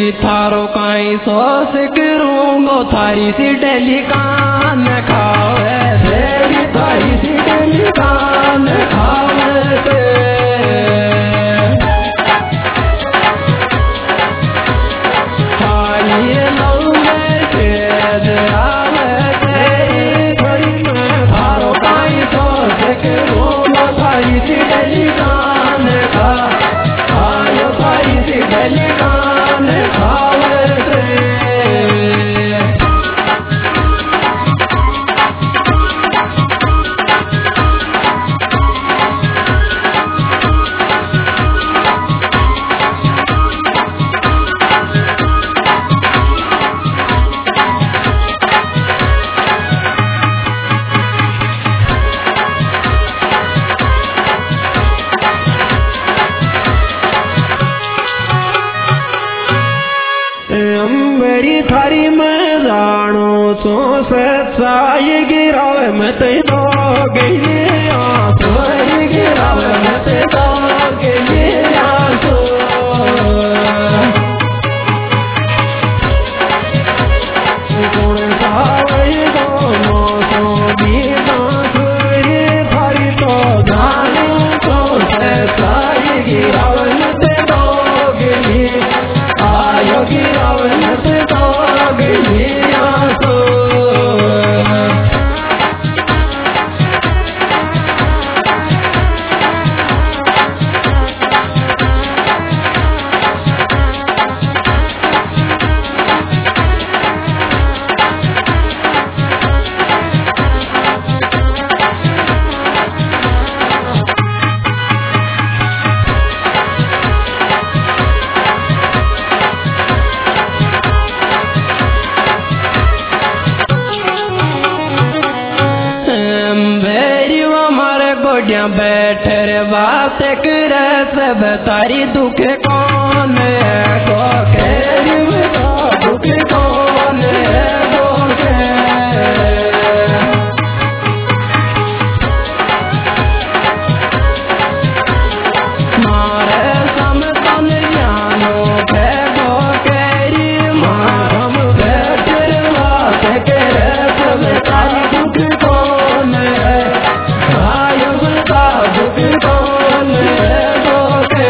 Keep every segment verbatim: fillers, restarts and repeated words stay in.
थारो काई सोच करूंगो थारी सी डेली कान खावे तेरी थारी सी डेली कान खावे ते हाय लौंगे तेज आवे तेरी थोड़ी में थारो काई सोच करूंगो थारी सी डेली कान खा आयो थारी सी डेली कान खावे ते मेरी थारी में जानो सो सच्चाई गिरावे मैं ते तो गई आंसू गिरावे मैं ते तो गई आंसू कौन सावई दोनों सो भी आंसू थारी तो जानो सो सच्चाई गिरावे मैं ते तो गई आयो गिरावे मैं ते तो गई आंसू बैठे रे बात करे सब तारी दुख कौन है गो केरी दुख कौन है गो के मारे समतन जानो के गो केरी हम बैठे रे बात करे सब तारी दुख कौन है कौन है गो के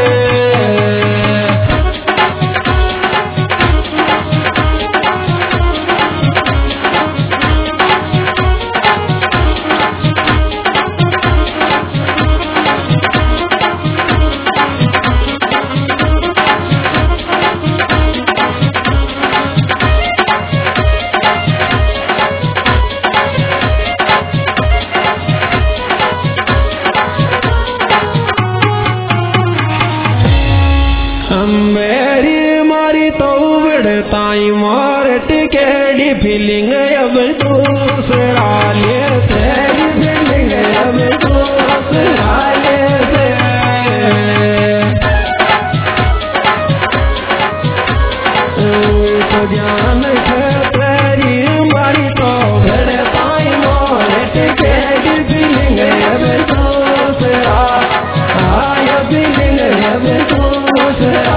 मेरी मारी तो बिड़ताई मार टिकेड़ी फीलिंग अब दूसरा ले तेरी फीलिंग अब दूसरा ले तो जान तेरी मारी तो बिड़ताई मार टिकेड़ी फीलिंग अब दूसरा आया फीलिंग अब दूसरा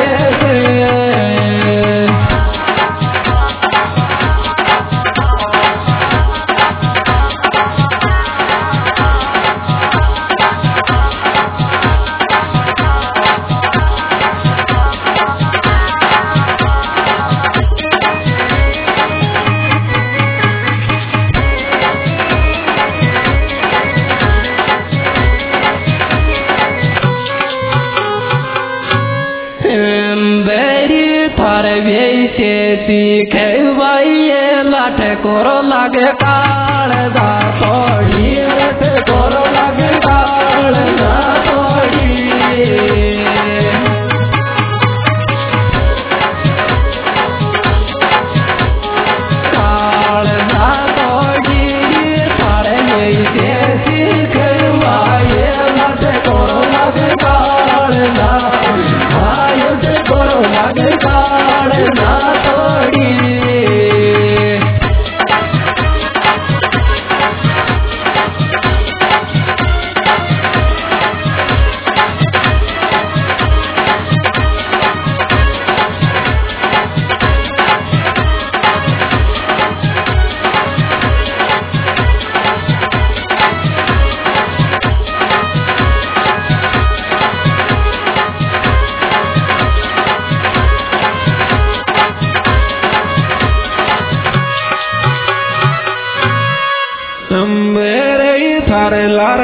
सीखे भाई लाठ कोरो लागे काल दा तोड़ी लाठ कोरो लागे काल दा तोड़ी काल दा तोड़ी थारे ये सीखे भाई लाठ कोरो लागे काल दा आयो ते कोरो लागे काल दा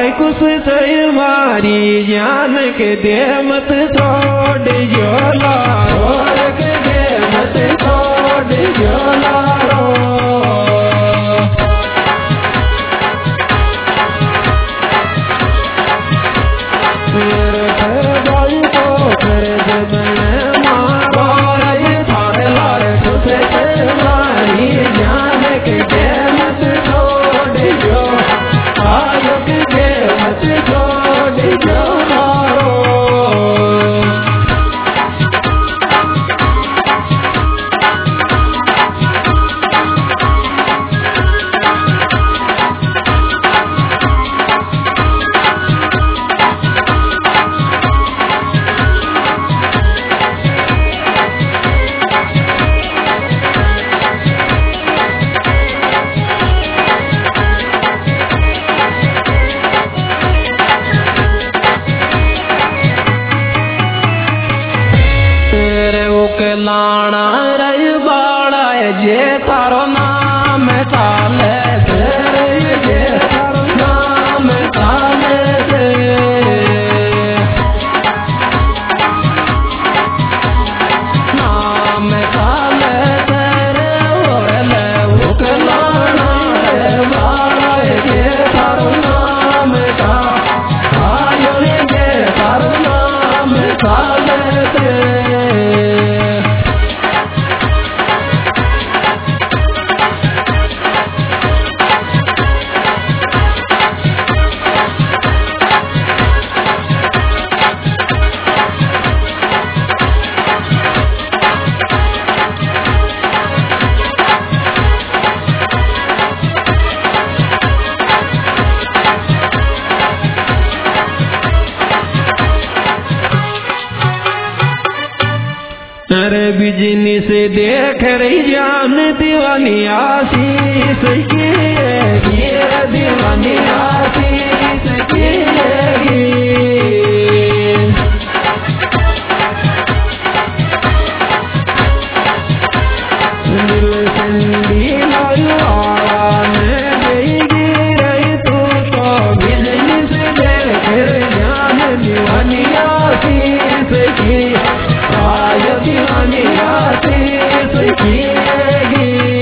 भाई कुछ चाहिए मारी जान के दे मत छोड़ जोला और के दे मत छोड़ जोला लाना रही बाड़ा जे थारो नाम चाले जे थारो नाम चाले नाम चाले तेरे ओरले उक लाना रे बाड़ा जे थारो नाम चा आयो जे थारो नाम चाले अरे बिजनी से देख रही जान दीवानी आशीष की ये दीवानी आशीष की दिल संदी लाने देगी रही तू तो बिजनी से देख रही जान दीवानी आशीष की दीवानी आशीष किएगी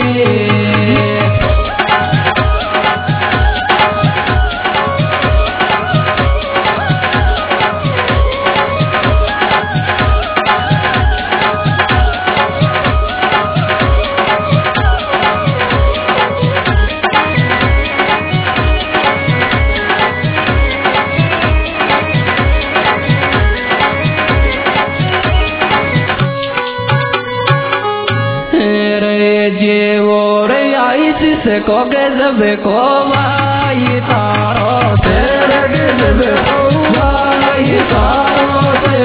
जे और आई जिसे को गजब को भाई तारो तेरे गजब को भाई तारो से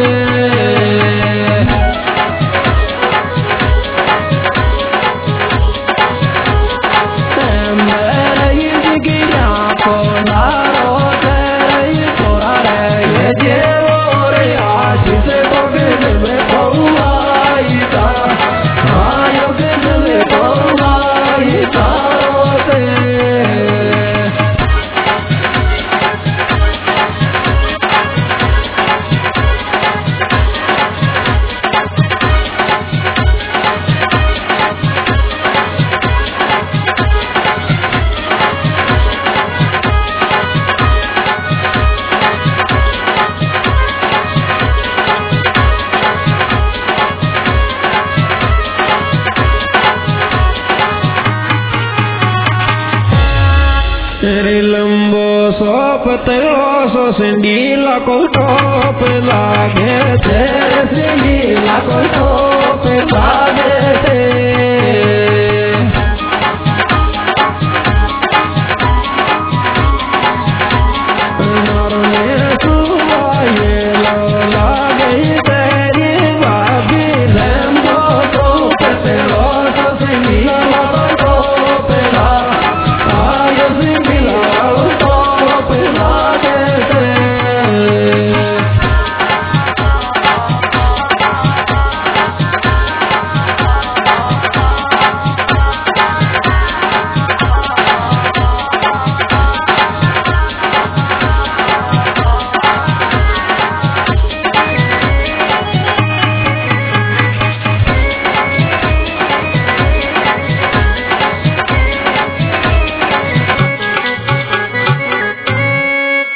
मेरे जिगिया को नारो तेरे तोरा रे जे और आई जिसे को गजब को भाई तारो तेरे लंबो सोप तेरो सो सिंडीला को टोप लागे तेरे सिंडीला को टोप लागे